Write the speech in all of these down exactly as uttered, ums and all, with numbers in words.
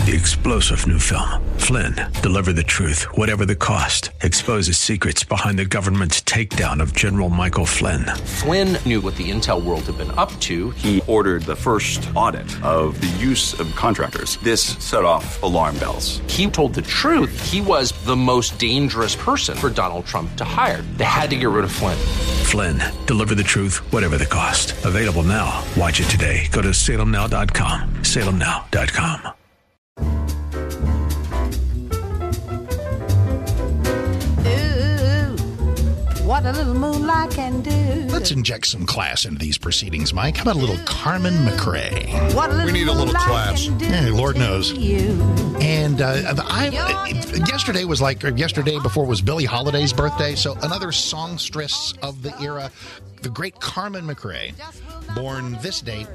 The explosive new film, Flynn, deliver the truth, whatever the cost, exposes secrets behind the government's takedown of General Michael Flynn. Flynn knew what the intel world had been up to. He ordered the first audit of the use of contractors. This set off alarm bells. He told the truth. He was the most dangerous person for Donald Trump to hire. They had to get rid of Flynn. Flynn, deliver the truth, whatever the cost. Available now. Watch it today. Go to salem now dot com. salem now dot com. What a little moonlight can do. Let's inject some class into these proceedings, Mike. How about a little Carmen McRae? What a little we need a little class. Yeah, Lord knows. And uh, I, yesterday was like, or yesterday before was Billie Holiday's birthday, so another songstress of the era, the great Carmen McRae, born this date,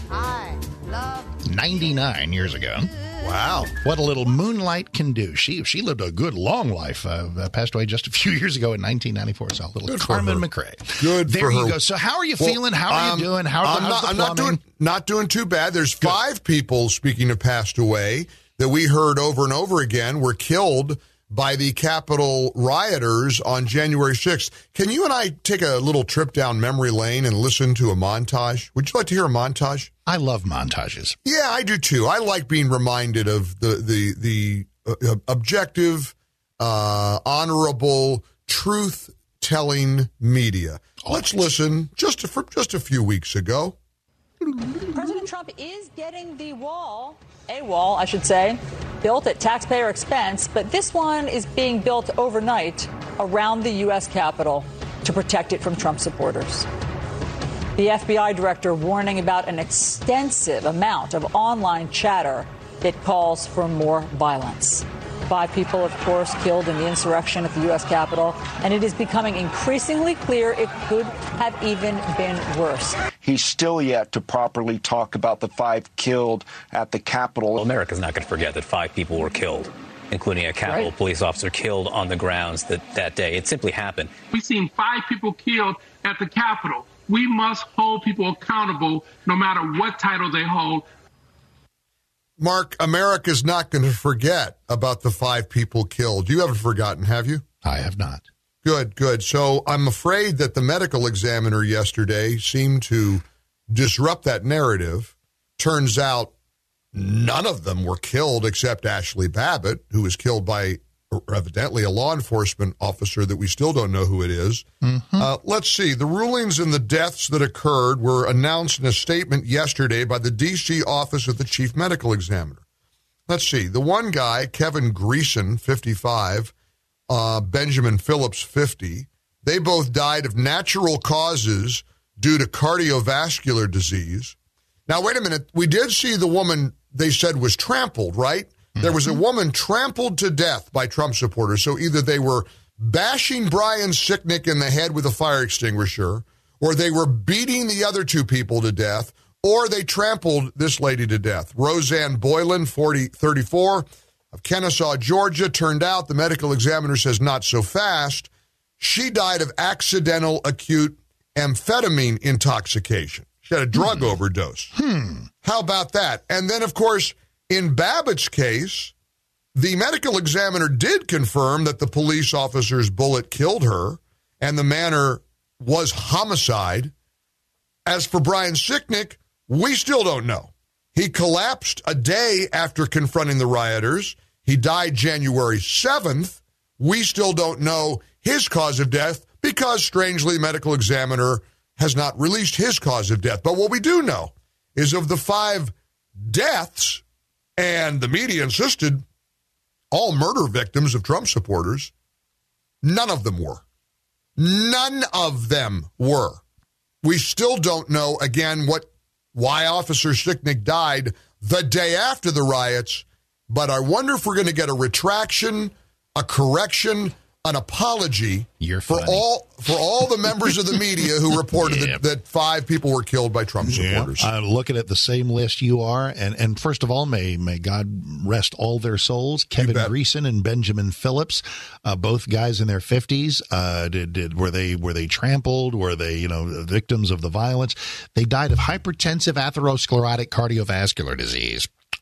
ninety-nine years ago. Wow. What a little moonlight can do. She she lived a good, long life. Uh, passed away just a few years ago in nineteen ninety-four. So a little Good Carmen McRae. Good there for you her. go. So how are you Well, feeling? How are um, you doing? How, I'm, how's not, the I'm not plumbing? doing not doing too bad. There's five people, speaking of passed away, that we heard over and over again were killed by the Capitol rioters on January sixth. Can you and I take a little trip down memory lane and listen to a montage? Would you like to hear a montage? I love montages. Yeah, I do too. I like being reminded of the the the uh, objective, uh, honorable, truth-telling media. Let's listen just for just a few weeks ago. President Trump is getting the wall, a wall, I should say, built at taxpayer expense, but this one is being built overnight around the U S Capitol to protect it from Trump supporters. The F B I director warning about an extensive amount of online chatter that calls for more violence. Five people, of course, killed in the insurrection at the U S Capitol, and it is becoming increasingly clear it could have even been worse. He's still yet to properly talk about the five killed at the Capitol. Well, America's not going to forget that five people were killed, including a Capitol Right. police officer killed on the grounds that, that day. It simply happened. We've seen five people killed at the Capitol. We must hold people accountable no matter what title they hold. Mark, America's not going to forget about the five people killed. You haven't forgotten, have you? I have not. Good, good. So I'm afraid that the medical examiner yesterday seemed to disrupt that narrative. Turns out none of them were killed except Ashley Babbitt, who was killed by evidently a law enforcement officer that we still don't know who it is. Mm-hmm. Uh, let's see. The rulings in the deaths that occurred were announced in a statement yesterday by the D C office of the chief medical examiner. Let's see. The one guy, Kevin Greason, fifty-five, uh, Benjamin Phillips, fifty, they both died of natural causes due to cardiovascular disease. Now, wait a minute. We did see the woman they said was trampled, right? There was a woman trampled to death by Trump supporters. So either they were bashing Brian Sicknick in the head with a fire extinguisher, or they were beating the other two people to death, or they trampled this lady to death. Roseanne Boylan, forty, thirty-four, of Kennesaw, Georgia. Turned out, the medical examiner says not so fast. She died of accidental acute amphetamine intoxication. She had a drug hmm. overdose. Hmm. How about that? And then, of course, in Babbitt's case, the medical examiner did confirm that the police officer's bullet killed her and the manner was homicide. As for Brian Sicknick, we still don't know. He collapsed a day after confronting the rioters. He died January seventh. We still don't know his cause of death because, strangely, the medical examiner has not released his cause of death. But what we do know is of the five deaths, and the media insisted all murder victims of Trump supporters, none of them were. None of them were. We still don't know, again, what why Officer Sicknick died the day after the riots, but I wonder if we're going to get a retraction, a correction, an apology You're for funny. all for all the members of the media who reported yep. that, that five people were killed by Trump supporters. Yep. I'm looking at the same list you are, and, and first of all, may may God rest all their souls. Kevin Greason and Benjamin Phillips, uh, both guys in their fifties. Uh, did did were they were they trampled? Were they you know victims of the violence? They died of hypertensive atherosclerotic cardiovascular disease.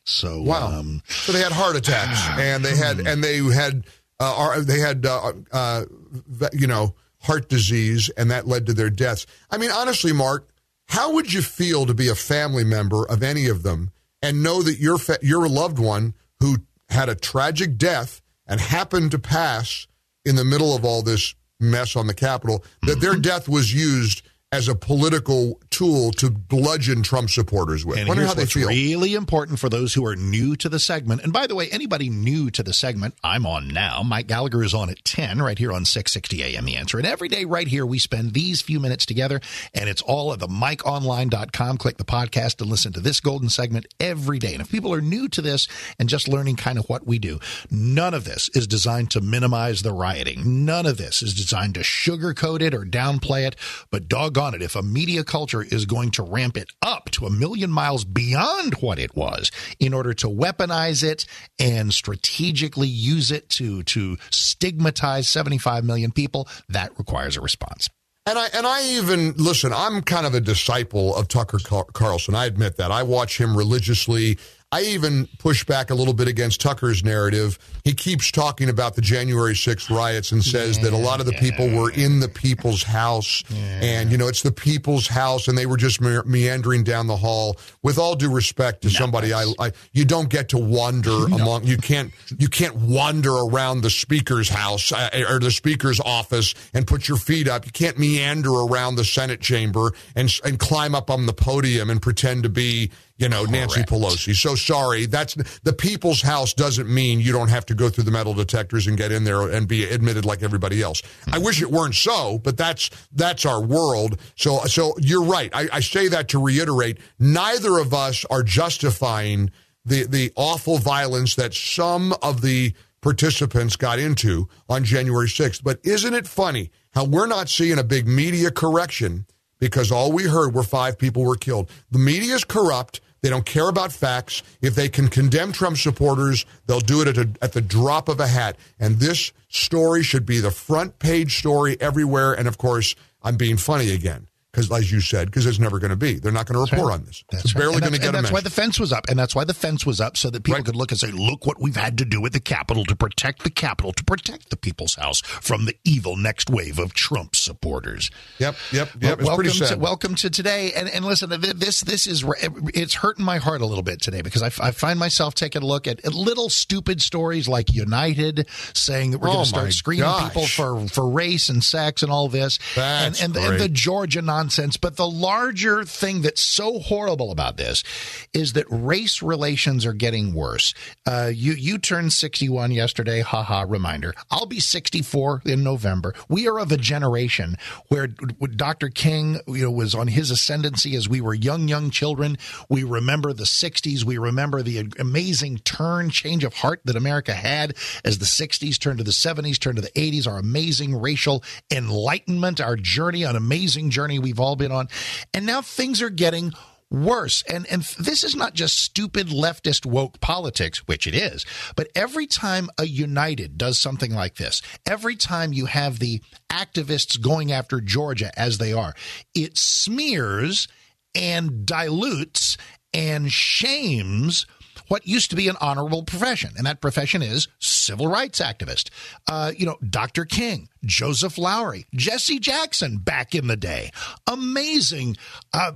So wow. Um, so they had heart attacks, and they had and they had uh, are, they had uh, uh, you know heart disease, and that led to their deaths. I mean, honestly, Mark, how would you feel to be a family member of any of them and know that your fa- your loved one who had a tragic death and happened to pass in the middle of all this mess on the Capitol, that mm-hmm. their death was used as a political tool to bludgeon Trump supporters with? And Wonder here's how they what's feel. really important for those who are new to the segment. And by the way, anybody new to the segment, I'm on now. Mike Gallagher is on at ten right here on six sixty A M The Answer. And every day right here, we spend these few minutes together, and it's all at the mike online dot com. Click the podcast and listen to this golden segment every day. And if people are new to this and just learning kind of what we do, none of this is designed to minimize the rioting. None of this is designed to sugarcoat it or downplay it. But doggone on it, if a media culture is going to ramp it up to a million miles beyond what it was in order to weaponize it and strategically use it to to stigmatize seventy-five million people, that requires a response. And I and I even, listen, I'm kind of a disciple of Tucker Carlson. I admit that. I watch him religiously. I even push back a little bit against Tucker's narrative. He keeps talking about the January sixth riots and says yeah, that a lot of the yeah. people were in the people's house. Yeah. And, you know, it's the people's house, and they were just me- meandering down the hall. With all due respect to no, somebody, I, I you don't get to wander no. among, you can't you can't wander around the speaker's house uh, or the speaker's office and put your feet up. You can't meander around the Senate chamber and and climb up on the podium and pretend to be, you know, Correct. Nancy Pelosi. So sorry, that's the people's house doesn't mean you don't have to go through the metal detectors and get in there and be admitted like everybody else. Mm-hmm. I wish it weren't so, but that's that's our world. So so you're right. I, I say that to reiterate, neither of us are justifying the the awful violence that some of the participants got into on January sixth. But isn't it funny how we're not seeing a big media correction because all we heard were five people were killed? The media is corrupt. They don't care about facts. If they can condemn Trump supporters, they'll do it at, a, at the drop of a hat. And this story should be the front page story everywhere. And, of course, I'm being funny again. Because, as you said, because it's never going to be. They're not going to report right. on this. That's it's right. barely going to get and a that's mention. why the fence was up. And that's why the fence was up, so that people right. could look and say, look what we've had to do with the Capitol to protect the Capitol, to protect the people's house from the evil next wave of Trump supporters. Yep, yep, yep. Well, it's welcome pretty sad. To, welcome to today. And, and listen, this this is it's hurting my heart a little bit today because I, I find myself taking a look at, at little stupid stories like United saying that we're oh going to start screening gosh. people for, for race and sex and all this. That's and, and, and the Georgia nonsense. But the larger thing that's so horrible about this is that race relations are getting worse. Uh, you you turned sixty-one yesterday. Haha, reminder. I'll be sixty-four in November. We are of a generation where Doctor King, you know, was on his ascendancy as we were young, young children. We remember the sixties. We remember the amazing turn, change of heart that America had as the sixties turned to the seventies, turned to the eighties, our amazing racial enlightenment, our journey, an amazing journey we've all been on. And now things are getting worse. And and this is not just stupid leftist woke politics, which it is, but every time a United does something like this, every time you have the activists going after Georgia as they are, it smears and dilutes and shames what used to be an honorable profession, and that profession is civil rights activist. Uh, you know, Doctor King, Joseph Lowery, Jesse Jackson back in the day. Amazing uh,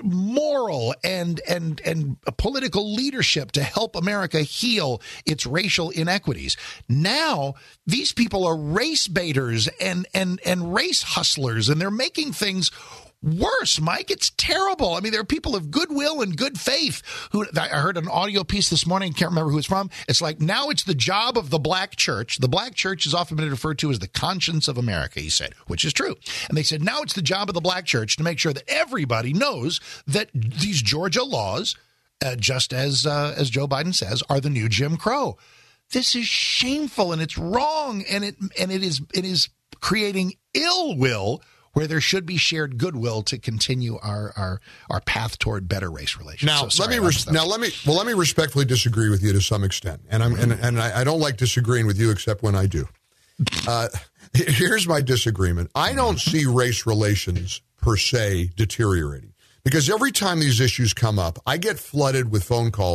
moral and and and political leadership to help America heal its racial inequities. Now, these people are race baiters and and and race hustlers, and they're making things worse, Mike. It's terrible. I mean, there are people of goodwill and good faith who I heard an audio piece this morning. Can't remember who it's from. It's like, now it's the job of the black church. The black church has often been referred to as the conscience of America, he said, which is true. And they said, now it's the job of the black church to make sure that everybody knows that these Georgia laws, uh, just as uh, as Joe Biden says, are the new Jim Crow. This is shameful and it's wrong, and it and it is it is creating ill will where there should be shared goodwill to continue our our, our path toward better race relations. Now, so sorry, let me res- now let me well let me respectfully disagree with you to some extent, and I'm and, and I, I don't like disagreeing with you except when I do. Uh, here's my disagreement. I don't see race relations per se deteriorating, because every time these issues come up, I get flooded with phone calls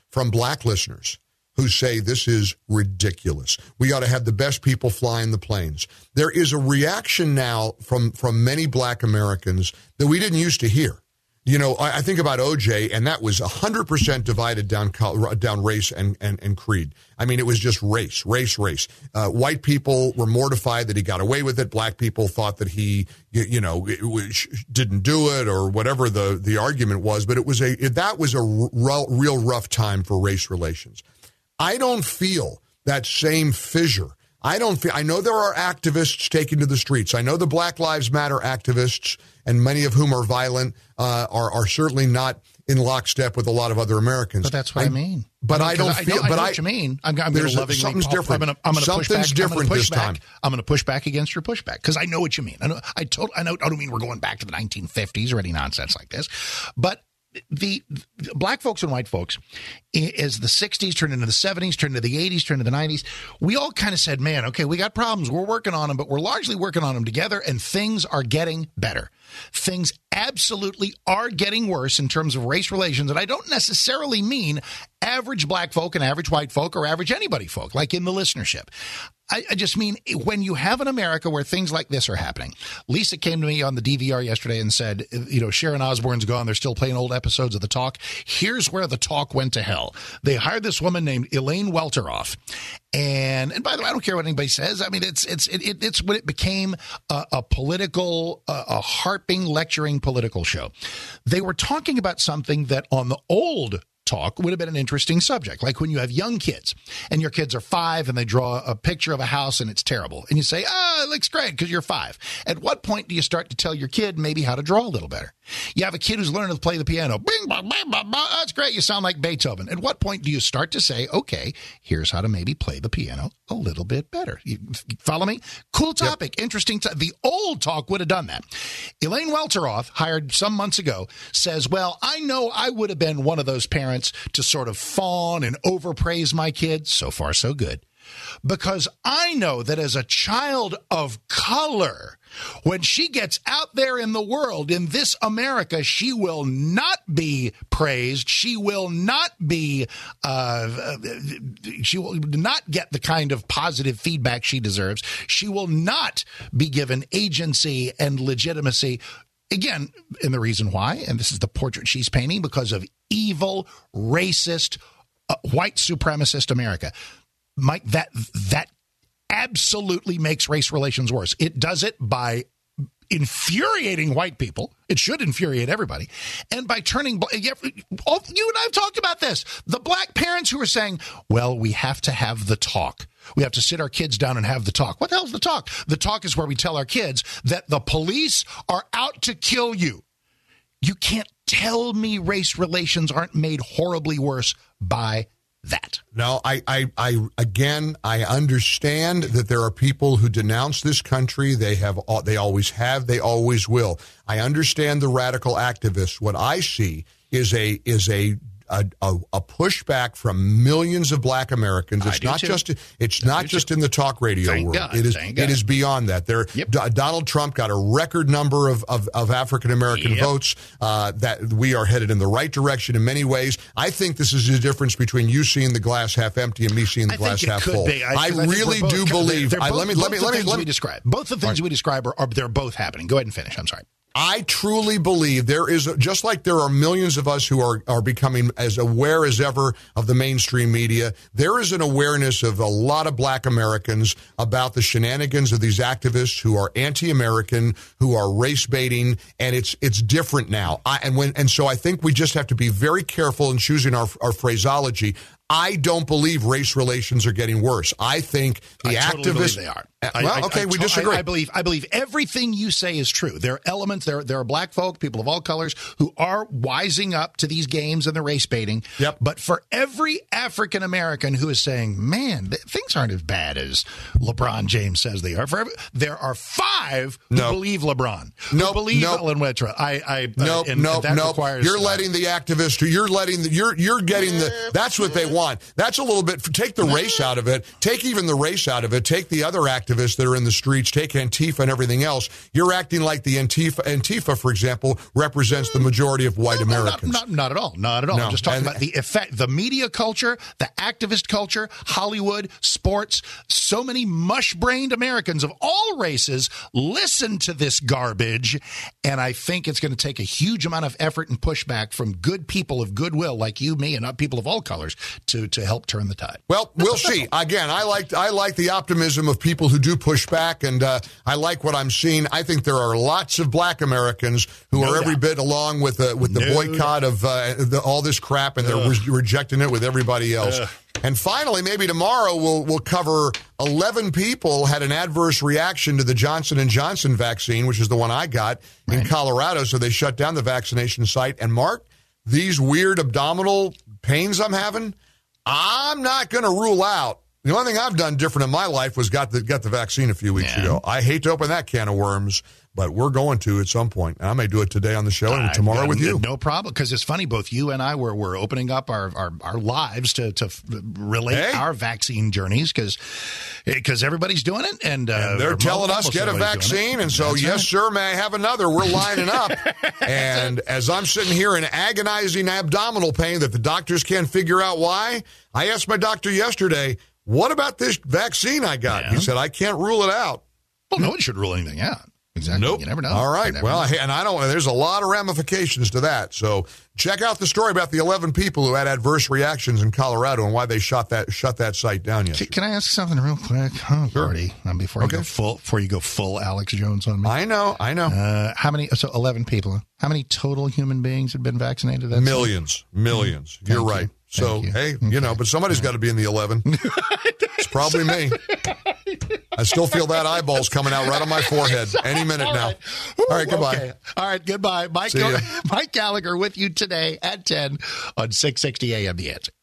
from black listeners who say this is ridiculous. We ought to have the best people flying the planes. There is a reaction now from, from many black Americans that we didn't used to hear. You know, I, I think about O J, and that was one hundred percent divided down down race and, and, and creed. I mean, it was just race, race, race. Uh, white people were mortified that he got away with it. Black people thought that he, you, you know, it, it, didn't do it or whatever the, the argument was. But it was a it, that was a r- real rough time for race relations. I don't feel that same fissure. I don't feel, I know there are activists taking to the streets. I know the Black Lives Matter activists, and many of whom are violent, uh, are, are certainly not in lockstep with a lot of other Americans. But that's what I, I mean. But I, mean, I don't I feel, know, I but know I, what you mean. I'm, I'm going to lovingly, something's different. I'm going to, I'm going to push back. Something's different I'm gonna push this back. time. I'm going to push back against your pushback because I know what you mean. I know, I told, I know, I don't mean we're going back to the nineteen fifties or any nonsense like this, but The, the black folks and white folks, as the sixties turned into the seventies, turned into the eighties, turned into the nineties, we all kind of said, man, okay, we got problems. We're working on them, but we're largely working on them together, and things are getting better. Things absolutely are getting worse in terms of race relations, and I don't necessarily mean average black folk and average white folk or average anybody folk, like in the listenership. I, I just mean when you have an America where things like this are happening. Lisa came to me on the D V R yesterday and said, you know, Sharon Osbourne's gone. They're still playing old episodes of The Talk. Here's where The Talk went to hell. They hired this woman named Elaine Welteroth. And and by the way, I don't care what anybody says. I mean, it's it's it, it, it's when it became a, a political, a, a harping, lecturing political show. They were talking about something that on the old Talk would have been an interesting subject, like when you have young kids and your kids are five and they draw a picture of a house and it's terrible. And you say, oh, it looks great because you're five. At what point do you start to tell your kid maybe how to draw a little better? You have a kid who's learning to play the piano. Bing, bang, bang, bang, bang. That's great. You sound like Beethoven. At what point do you start to say, okay, here's how to maybe play the piano a little bit better? You follow me? Cool topic. Yep. Interesting. T- the old Talk would have done that. Elaine Welteroth, hired some months ago, says, well, I know I would have been one of those parents to sort of fawn and overpraise my kids. So far, so good. Because I know that as a child of color, when she gets out there in the world, in this America, she will not be praised. She will not be, uh, she will not get the kind of positive feedback she deserves. She will not be given agency and legitimacy. Again, and the reason why, and this is the portrait she's painting, because of evil, racist, uh, white supremacist America. Mike, that that absolutely makes race relations worse. It does it by infuriating white people. It should infuriate everybody. And by turning, you and I have talked about this, the black parents who are saying, well, we have to have the talk. We have to sit our kids down and have the talk. What the hell's the talk? The talk is where we tell our kids that the police are out to kill you. You can't tell me race relations aren't made horribly worse by that. No, I, I, I, again, I understand that there are people who denounce this country. They have, they always have, they always will. I understand the radical activists. What I see is a, is a, A, a, a pushback from millions of black Americans. It's not too. just it's I not just too. in the talk radio Thank world. God. It is Thank it God. is beyond that. There, yep. D- Donald Trump got a record number of of, of African American yep. votes. Uh, that we are headed in the right direction in many ways. I think this is the difference between you seeing the glass half empty and me seeing the I glass think it half could full. Be. I, I, I really both, do believe. They're, they're I, both, let me let me let me let me we describe. Both the things right. we describe are, are they're both happening. Go ahead and finish. I'm sorry. I truly believe there is, a, just like there are millions of us who are, are becoming as aware as ever of the mainstream media, there is an awareness of a lot of black Americans about the shenanigans of these activists who are anti-American, who are race baiting, and it's it's different now. I, and when and so I think we just have to be very careful in choosing our, our phraseology. I don't believe race relations are getting worse. I think the I totally activists believe they are. Well, I, okay, I, we I, disagree. I, I believe I believe everything you say is true. There are elements, there, there are black folk, people of all colors, who are wising up to these games and the race baiting. Yep. But for every African American who is saying, man, th- things aren't as bad as LeBron James says they are, for every, there are five who nope. believe LeBron, nope. who believe nope. Ellen Wetra. I, I, nope, uh, and, nope, and that nope. requires, you're uh, letting the activists, you're letting the, you're, you're getting the, that's what they want. That's a little bit, take the race out of it, take even the race out of it, take the other activists. activists that are in the streets, take Antifa and everything else, you're acting like the Antifa, Antifa, for example, represents the majority of white no, no, Americans. Not, not, not at all. Not at all. No. I'm just talking And- about the effect, the media culture, the activist culture, Hollywood, sports. So many mush-brained Americans of all races listen to this garbage, and I think it's going to take a huge amount of effort and pushback from good people of goodwill like you, me, and people of all colors to, to help turn the tide. Well, we'll see. Again, I like I like the optimism of people who do push back, and uh, I like what I'm seeing. I think there are lots of black Americans who No are every doubt. bit along with the, with the No boycott of uh, the, all this crap, and they're re- rejecting it with everybody else. Ugh. And finally, maybe tomorrow we'll we'll cover eleven people had an adverse reaction to the Johnson and Johnson vaccine, which is the one I got in Colorado, so they shut down the vaccination site. And Mark, these weird abdominal pains I'm having, I'm not going to rule out. The only thing I've done different in my life was got the got the vaccine a few weeks Yeah. ago. I hate to open that can of worms, but we're going to at some point. And I may do it today on the show and tomorrow I- with you. No problem, because it's funny. Both you and I were, were opening up our, our, our lives to, to f- relate Hey. our vaccine journeys because because everybody's doing it. And, uh, And they're or telling us almost get a everybody's doing it. vaccine, and so That's yes, right. sir, may I have another? We're lining up, and as I'm sitting here in agonizing abdominal pain that the doctors can't figure out why, I asked my doctor yesterday, "What about this vaccine I got?" Yeah. He said, "I can't rule it out." Well, no one should rule anything out. Exactly. Nope. You never know. All right. You never Well, know. I- and I don't. There's a lot of ramifications to that. So check out the story about the eleven people who had adverse reactions in Colorado and why they shot that shut that site down Can, yesterday. can I ask something real quick? Oh, Gordy, um, before Okay. you go full, before you go full Alex Jones on me. I know. I know. Uh, how many? So eleven people. How many total human beings have been vaccinated? That's Millions, millions. You're Thank right. you. So, Thank you. hey, you know, but somebody's got to be in the eleven. It's probably me. I still feel that eyeballs coming out right on my forehead any minute now. All right, goodbye. Okay. All right, goodbye. Mike, See ya. Mike Gallagher with you today at ten on six sixty A M The Answer.